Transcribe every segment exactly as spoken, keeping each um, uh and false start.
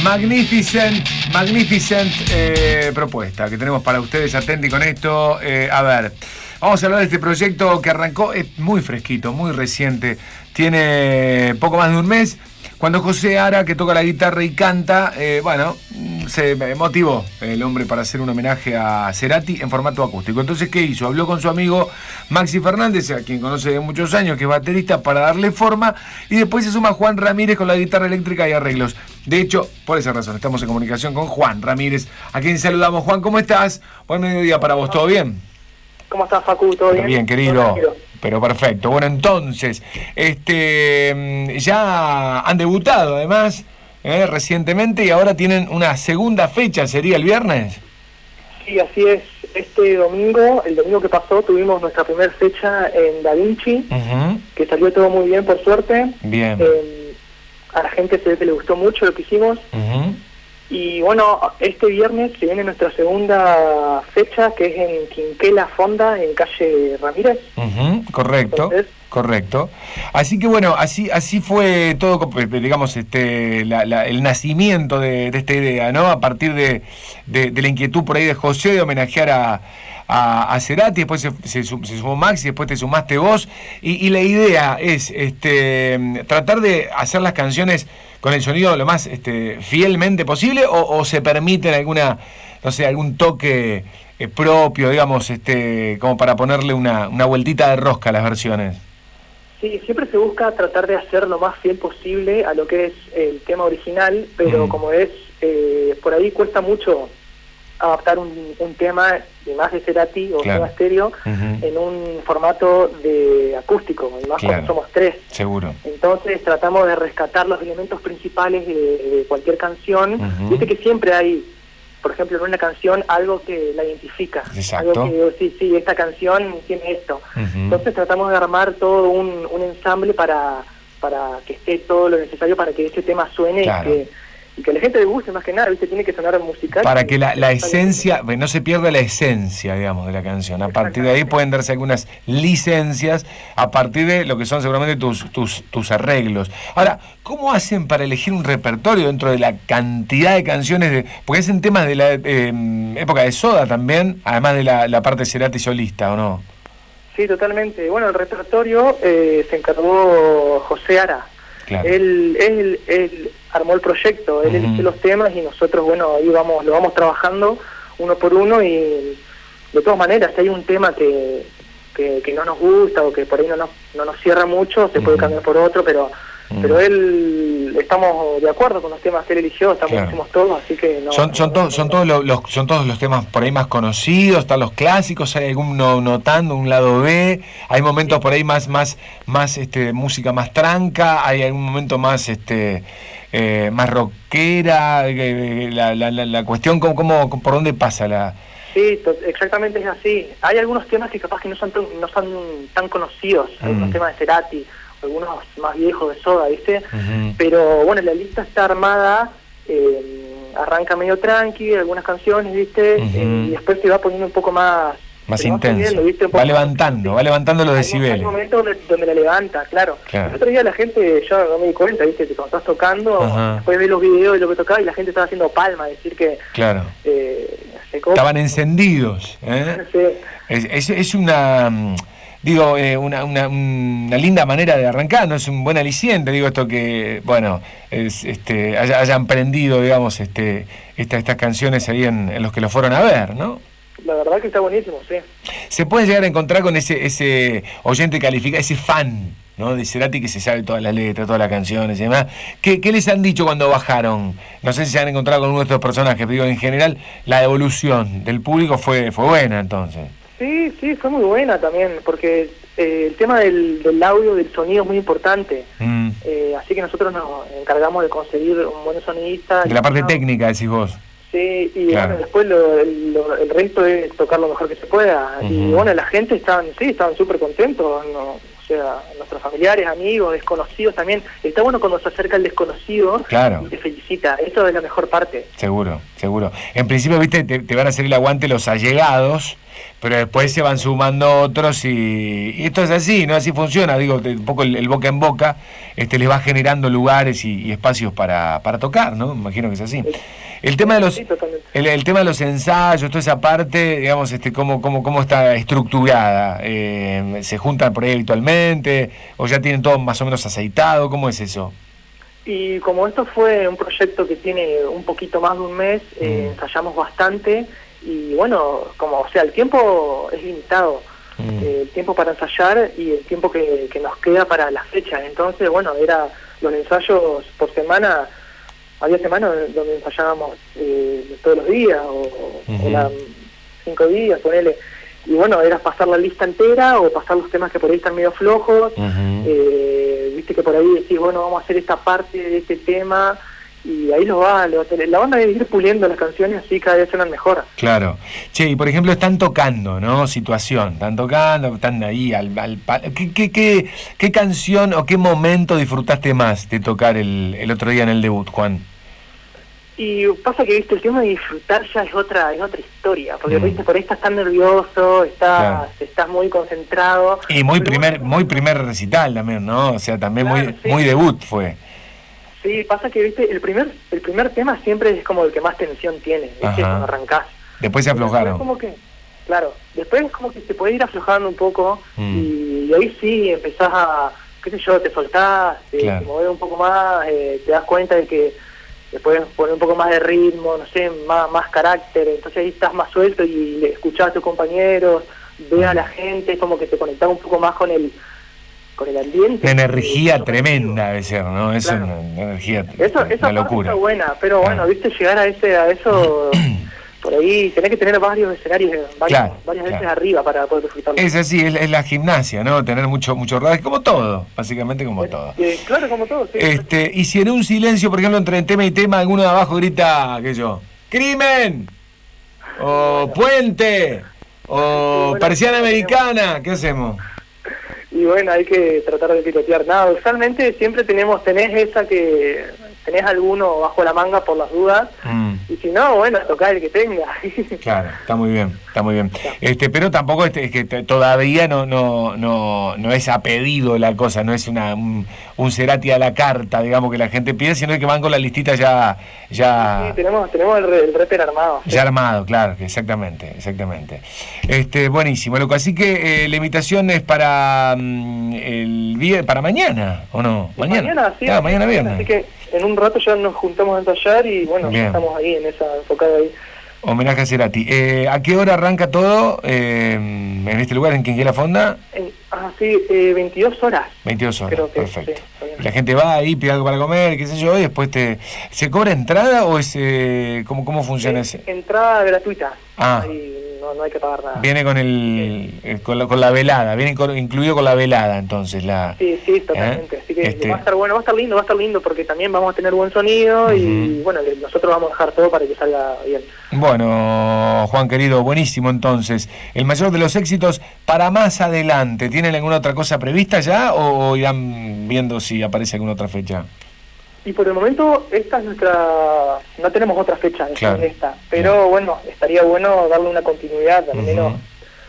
Magnificent, magnificent eh, propuesta que tenemos para ustedes. Atenti con esto. Eh, a ver, vamos a hablar de este proyecto que arrancó, es muy fresquito, muy reciente. Tiene poco más de un mes. Cuando José Ara, que toca la guitarra y canta, eh, bueno, se motivó el hombre para hacer un homenaje a Cerati en formato acústico. Entonces, ¿qué hizo? Habló con su amigo Maxi Fernández, a quien conoce de muchos años, que es baterista, para darle forma, y después se suma Juan Ramírez con la guitarra eléctrica y arreglos. De hecho, por esa razón, estamos en comunicación con Juan Ramírez, a quien saludamos. Juan, ¿cómo estás? Buen mediodía para vos, ¿todo bien? ¿Cómo estás, Facu? ¿Todo bien? Bien, querido. Pero perfecto. Bueno, entonces, este, ya han debutado además eh, recientemente y ahora tienen una segunda fecha, ¿sería el viernes? Sí, así es. Este domingo, el domingo que pasó, tuvimos nuestra primera fecha en Da Vinci, uh-huh. que salió todo muy bien, por suerte. Bien. Eh, a la gente se ve que le gustó mucho lo que hicimos. Uh-huh. Y bueno, este viernes se viene nuestra segunda fecha, que es en Quinquela Fonda, en calle Ramírez. Uh-huh, correcto, Entonces, correcto. Así que bueno, así así fue todo, digamos, este la, la, el nacimiento de, de esta idea, ¿no? A partir de, de, de la inquietud por ahí de José de homenajear a, a, a Cerati, después se, se, se sumó Maxi, después te sumaste vos, y, y la idea es este tratar de hacer las canciones con el sonido lo más este, fielmente posible, o, o se permiten alguna, no sé, algún toque eh, propio, digamos, este, como para ponerle una, una vueltita de rosca a las versiones. Sí, siempre se busca tratar de hacer lo más fiel posible a lo que es el tema original, pero mm. como es, eh, por ahí cuesta mucho adaptar un, un tema de más de Cerati o claro. Soda Stereo uh-huh. en un formato de acústico, y más claro. cuando somos tres. Seguro. Entonces tratamos de rescatar los elementos principales de, de cualquier canción. Uh-huh. Viste que siempre hay, por ejemplo, en una canción algo que la identifica. Exacto. Algo que digo, sí, sí, esta canción tiene esto. Uh-huh. Entonces tratamos de armar todo un, un ensamble para, para que esté todo lo necesario para que ese tema suene claro. y que y que a la gente le guste más que nada, ¿viste? Tiene que sonar musical. Para que la, la esencia, no se pierda la esencia, digamos, de la canción. A partir de ahí pueden darse algunas licencias a partir de lo que son seguramente tus, tus, tus arreglos. Ahora, ¿cómo hacen para elegir un repertorio dentro de la cantidad de canciones? De, porque es en temas de la eh, época de Soda también, además de la, la parte Cerati solista, ¿o no? Sí, totalmente. Bueno, el repertorio eh, se encargó José Ara. Claro. Él, él, él armó el proyecto, él uh-huh. eligió los temas y nosotros, bueno, ahí vamos, lo vamos trabajando uno por uno, y de todas maneras, si hay un tema que, que, que no nos gusta o que por ahí no nos, no nos cierra mucho, se uh-huh. puede cambiar por otro, pero uh-huh. pero él, estamos de acuerdo con los temas que él eligió, estamos claro. hicimos todos, así que no... Son, son, no, to, no, son, no, todos los, los, son todos los temas por ahí más conocidos, están los clásicos, hay algún no, notando, un lado B, hay momentos por ahí más, más, más este, música más tranca, hay algún momento más este eh, más rockera, eh, la, la, la, la cuestión, ¿cómo, cómo, ¿por dónde pasa la...? Sí, exactamente es así. Hay algunos temas que capaz que no son, no son tan conocidos, mm. algunos temas de Cerati, algunos más viejos de Soda, ¿viste? Uh-huh. Pero bueno, la lista está armada, eh, arranca medio tranqui, algunas canciones, ¿viste? Uh-huh. eh, y después se va poniendo un poco más... Más intenso, ¿viste? Va levantando, más, va levantando los decibeles. Hay momentos donde, donde la levanta, claro. claro. El otro día la gente, yo no me di cuenta, ¿viste? Que cuando estás tocando, uh-huh. después ves los videos de lo que tocaba y la gente estaba haciendo palma, decir que... Claro. Eh, Estaban encendidos, ¿eh? Sí. Es, es, es una... Digo, eh, una, una, una linda manera de arrancar, ¿no? Es un buen aliciente, digo, esto que, bueno, es, este, haya, hayan prendido, digamos, este, esta, estas canciones ahí en, en los que lo fueron a ver, ¿no? La verdad que está buenísimo, sí. Se puede llegar a encontrar con ese, ese oyente calificado, ese fan, ¿no? De Cerati, que se sabe todas las letras, todas las canciones y demás. ¿Qué, qué les han dicho cuando bajaron? No sé si se han encontrado con uno de estos personajes, pero digo, en general, la evolución del público fue, fue buena, entonces. Sí, sí, fue muy buena también, porque eh, el tema del, del audio, del sonido es muy importante. Mm. Eh, así que nosotros nos encargamos de conseguir un buen sonidista. De la parte no, técnica, decís vos. Sí, y claro. bueno, después lo, lo, el resto es tocar lo mejor que se pueda. Uh-huh. Y bueno, la gente estaban, sí, estaban súper contentos, ¿no? O sea, nuestros familiares, amigos, desconocidos también. Está bueno cuando se acerca el desconocido claro. y te felicita. Eso es la mejor parte. Seguro, seguro. En principio, viste, te, te van a hacer el aguante los allegados, pero después se van sumando otros y, y esto es así, ¿no? Así funciona, digo, un poco el, el boca en boca este les va generando lugares y, y espacios para, para tocar, ¿no? Me imagino que es así. El tema de los el, el tema de los ensayos, toda esa parte, digamos, este cómo cómo cómo está estructurada, eh, ¿se juntan por ahí habitualmente o ya tienen todo más o menos aceitado? ¿Cómo es eso? Y como esto fue un proyecto que tiene un poquito más de un mes, eh, mm. ensayamos bastante y bueno, como o sea, el tiempo es limitado, mm. eh, el tiempo para ensayar y el tiempo que, que nos queda para las fechas. Entonces, bueno, era los ensayos por semana, había semanas donde ensayábamos eh, todos los días o, uh-huh. o la, cinco días, ponele. Y bueno, era pasar la lista entera o pasar los temas que por ahí están medio flojos. Uh-huh. eh, viste que por ahí decís, bueno, vamos a hacer esta parte de este tema y ahí lo va, lo, la banda debe ir puliendo las canciones así cada vez suenan mejor. Claro. Che, y por ejemplo están tocando, ¿no? Situación, están tocando, están ahí al, al ¿qué, qué, qué, ¿qué canción o qué momento disfrutaste más de tocar el, el otro día en el debut, Juan? Y pasa que, viste, el tema de disfrutar ya es otra es otra historia, porque, mm. viste, por ahí estás tan nervioso, estás claro. estás muy concentrado. Y muy primer bueno, muy primer recital también, ¿no? O sea, también claro, muy sí. muy debut fue. Sí, pasa que, viste, el primer el primer tema siempre es como el que más tensión tiene, ¿viste? Ajá. Cuando arrancás. Después se aflojaron. Después como que, claro, después es como que se puede ir aflojando un poco mm. y, y ahí sí empezás a, qué sé yo, te soltás, te, claro. te movés un poco más, eh, te das cuenta de que le puedes poner un poco más de ritmo, no sé, más, más carácter, entonces ahí estás más suelto y le escuchás a tus compañeros, ve a la gente, es como que te conectás un poco más con el con el ambiente. Una energía tremenda debe ser, ¿no? Eso claro. es una, una energía, eso, una esa locura. Está buena, pero bueno, claro. viste, llegar a ese a eso... Por ahí tenés que tener varios escenarios, varios, claro, varias veces claro. arriba para poder disfrutarlo. Es así, es, es la gimnasia, ¿no? Tener mucho mucho rodaje, como todo, básicamente como es, todo. Eh, claro, como todo, sí. Este, y si en un silencio, por ejemplo, entre tema y tema, alguno de abajo grita, qué sé yo, ¡crimen! O bueno. ¡puente! O bueno, persiana americana, ¿qué hacemos? Y bueno, hay que tratar de pilotear. Nada, usualmente siempre tenemos, tenés esa que... tenés alguno bajo la manga por las dudas, mm. y si no, bueno, tocar el que tenga. Claro, está muy bien, está muy bien. Este, pero tampoco este, es que todavía no, no, no, no es a pedido la cosa, no es una un, un Cerati a la carta, digamos, que la gente pide, sino que van con la listita ya... ya sí, sí, tenemos, tenemos el, el reper armado. Ya sí. armado, claro, exactamente, exactamente. Este, buenísimo, loco. Así que eh, la invitación es para um, el viernes, para mañana, ¿o no? Mañana. Mañana, sí. Ah, mañana viernes. Así que en un rato ya nos juntamos a ensayar y bueno, ya estamos ahí en esa enfocada ahí. Homenaje a Cerati. Eh, ¿A qué hora arranca todo eh, en este lugar, en Quinquela Fonda? En, ah, sí, eh, veintidós horas. veintidós horas, que, perfecto. Sí, la gente va ahí, pide algo para comer, qué sé yo, y después te... ¿Se cobra entrada o es... Eh, ¿cómo, cómo funciona es, ese? Entrada gratuita. Ah. Ahí no, no hay que pagar nada. Viene con el eh, con, la, con la velada, viene con, incluido con la velada, entonces. la Sí, sí, totalmente. ¿Eh? Así que este... va a estar bueno, va a estar lindo, va a estar lindo porque también vamos a tener buen sonido uh-huh. y bueno, nosotros vamos a dejar todo para que salga bien. Bueno, Juan querido, buenísimo entonces. El mayor de los éxitos para más adelante. ¿Tienen alguna otra cosa prevista ya o irán viendo si aparece alguna otra fecha? Y por el momento esta es nuestra... no tenemos otra fecha, claro. esta. Pero claro. bueno, estaría bueno darle una continuidad, al menos... Uh-huh.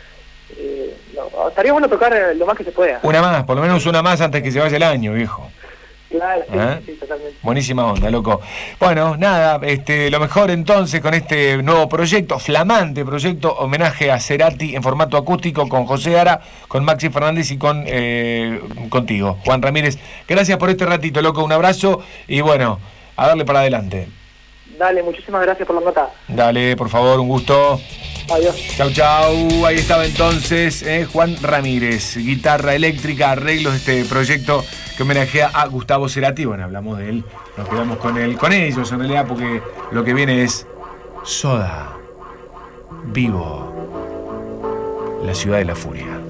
eh, no, estaría bueno tocar lo más que se pueda. Una más, por lo menos una más antes que se vaya el año, viejo. Claro, sí, ¿Eh? sí, totalmente. Buenísima onda, loco. Bueno, nada, este, lo mejor entonces con este nuevo proyecto, flamante proyecto, homenaje a Cerati en formato acústico con José Ara, con Maxi Fernández y con eh, contigo, Juan Ramírez. Gracias por este ratito, loco, un abrazo y bueno, a darle para adelante. Dale, muchísimas gracias por la nota. Dale, por favor, un gusto. Adiós. Chau, chau. Ahí estaba entonces eh, Juan Ramírez, guitarra eléctrica, arreglos de este proyecto que homenajea a Gustavo Cerati. Bueno, hablamos de él, nos quedamos con él, con ellos en realidad, porque lo que viene es Soda, Vivo, la ciudad de la furia.